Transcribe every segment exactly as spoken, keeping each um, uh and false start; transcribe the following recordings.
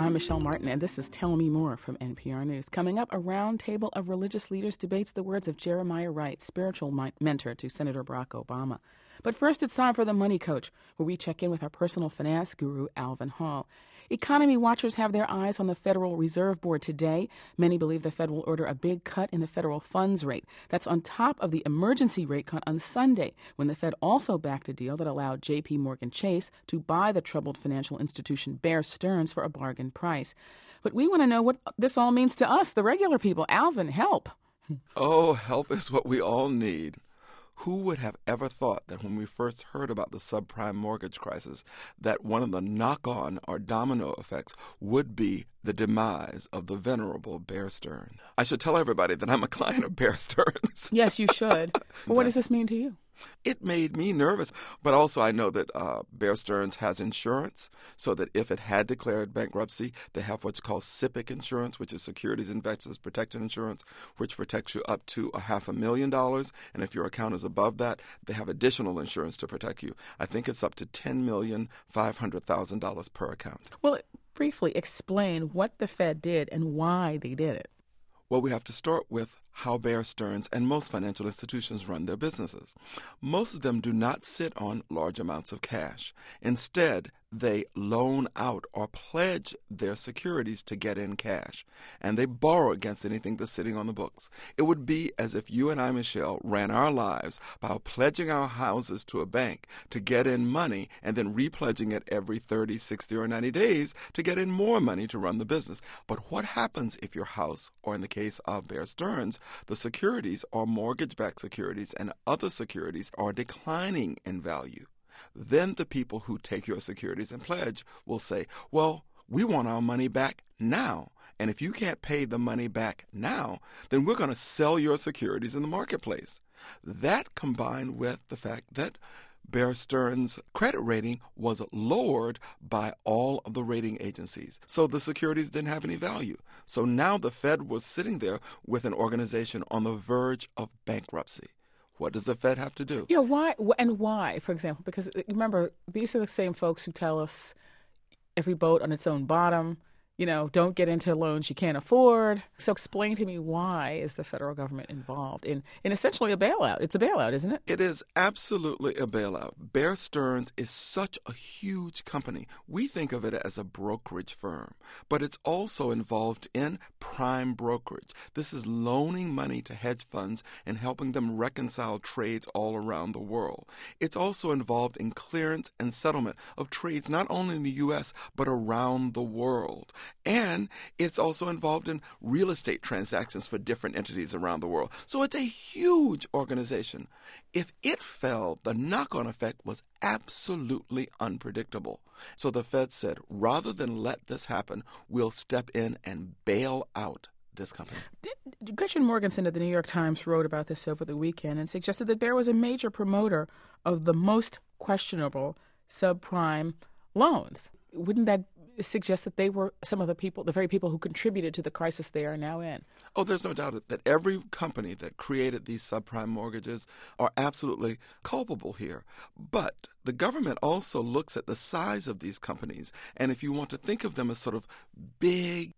I'm Michelle Martin, and this is Tell Me More from N P R News. Coming up, a round table of religious leaders debates the words of Jeremiah Wright, spiritual mi- mentor to Senator Barack Obama. But first, it's time for The Money Coach, where we check in with our personal finance guru, Alvin Hall. Economy watchers have their eyes on the Federal Reserve Board today. Many believe the Fed will order a big cut in the federal funds rate. That's on top of the emergency rate cut on Sunday, when the Fed also backed a deal that allowed J P. Morgan Chase to buy the troubled financial institution Bear Stearns for a bargain price. But we want to know what this all means to us, the regular people. Alvin, help. Oh, help is what we all need. Who would have ever thought that when we first heard about the subprime mortgage crisis, that one of the knock-on or domino effects would be the demise of the venerable Bear Stearns? I should tell everybody that I'm a client of Bear Stearns. Yes, you should. Well, what does this mean to you? It made me nervous, but also I know that uh, Bear Stearns has insurance, so that if it had declared bankruptcy, they have what's called S I P C insurance, which is Securities Investors Protection Insurance, which protects you up to a half a million dollars, and if your account is above that, they have additional insurance to protect you. I think it's up to ten million five hundred thousand dollars per account. Well, briefly explain what the Fed did and why they did it. Well, we have to start with how Bear Stearns and most financial institutions run their businesses. Most of them do not sit on large amounts of cash. Instead, they loan out or pledge their securities to get in cash, and they borrow against anything that's sitting on the books. It would be as if you and I, Michelle, ran our lives by pledging our houses to a bank to get in money and then repledging it every thirty, sixty, or ninety days to get in more money to run the business. But what happens if your house, or in the case of Bear Stearns, the securities are mortgage-backed securities and other securities are declining in value? Then the people who take your securities and pledge will say, well, we want our money back now. And if you can't pay the money back now, then we're going to sell your securities in the marketplace. That combined with the fact that Bear Stearns' credit rating was lowered by all of the rating agencies. So the securities didn't have any value. So now the Fed was sitting there with an organization on the verge of bankruptcy. What does the Fed have to do? Yeah, why and why, for example? Because remember, these are the same folks who tell us every boat on its own bottom. You know, don't get into loans you can't afford. So explain to me, why is the federal government involved in, in essentially a bailout? It's a bailout, isn't it? It is absolutely a bailout. Bear Stearns is such a huge company. We think of it as a brokerage firm, but it's also involved in prime brokerage. This is loaning money to hedge funds and helping them reconcile trades all around the world. It's also involved in clearance and settlement of trades not only in the U S, but around the world. And it's also involved in real estate transactions for different entities around the world. So it's a huge organization. If it fell, the knock-on effect was absolutely unpredictable. So the Fed said, rather than let this happen, we'll step in and bail out this company. Gretchen Morgenson of the New York Times wrote about this over the weekend and suggested that Bear was a major promoter of the most questionable subprime loans. Wouldn't that suggest that they were some of the people, the very people who contributed to the crisis they are now in? Oh, there's no doubt that every company that created these subprime mortgages are absolutely culpable here. But the government also looks at the size of these companies, and if you want to think of them as sort of big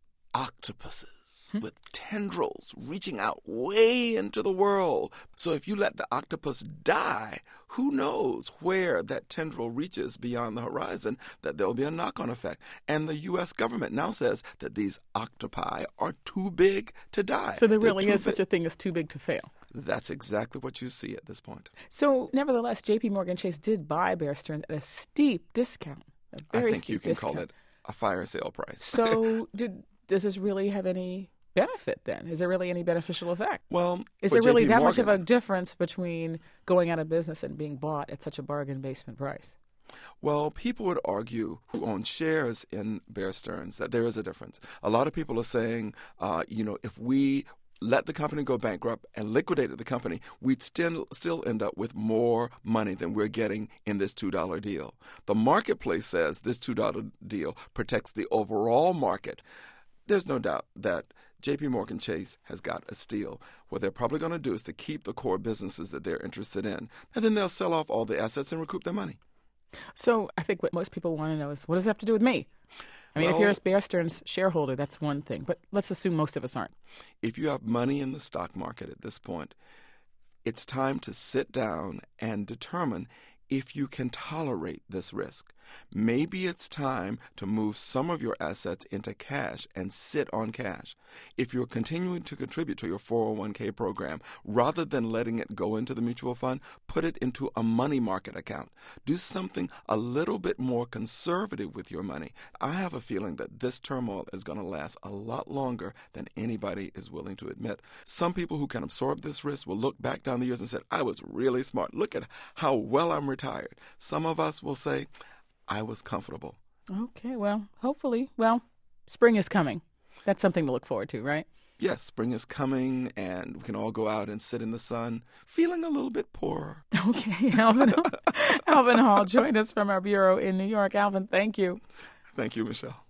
octopuses hmm. with tendrils reaching out way into the world. So if you let the octopus die, who knows where that tendril reaches beyond the horizon, that there'll be a knock-on effect. And the U S government now says that these octopi are too big to die. So there really is big. such a thing as too big to fail. That's exactly what you see at this point. So nevertheless, J P. Morgan Chase did buy Bear Stearns at a steep discount. A very I think steep you can discount. call it a fire sale price. So did does this really have any benefit then? Is there really any beneficial effect? Well, is there really J P. that Morgan, much of a difference between going out of business and being bought at such a bargain basement price? Well, people would argue who own shares in Bear Stearns that there is a difference. A lot of people are saying, uh, you know, if we let the company go bankrupt and liquidated the company, we'd still still end up with more money than we're getting in this two dollar deal. The marketplace says this two dollar deal protects the overall market. There's no doubt that J P. Morgan Chase has got a steal. What they're probably going to do is to keep the core businesses that they're interested in, and then they'll sell off all the assets and recoup their money. So I think what most people want to know is, what does it have to do with me? I mean, Well, if you're a Bear Stearns shareholder, that's one thing. But let's assume most of us aren't. if you have money in the stock market at this point, it's time to sit down and determine if you can tolerate this risk. Maybe it's time to move some of your assets into cash and sit on cash. If you're continuing to contribute to your four oh one k program, rather than letting it go into the mutual fund, put it into a money market account. Do something a little bit more conservative with your money. I have a feeling that this turmoil is going to last a lot longer than anybody is willing to admit. Some people who can absorb this risk will look back down the years and say, I was really smart. Look at how well I'm retired. Some of us will say, I was comfortable. Okay, well, hopefully. Well, spring is coming. That's something to look forward to, right? Yes, spring is coming, and we can all go out and sit in the sun, feeling a little bit poorer. Okay, Alvin, Alvin Hall joined us from our bureau in New York. Alvin, thank you. Thank you, Michelle.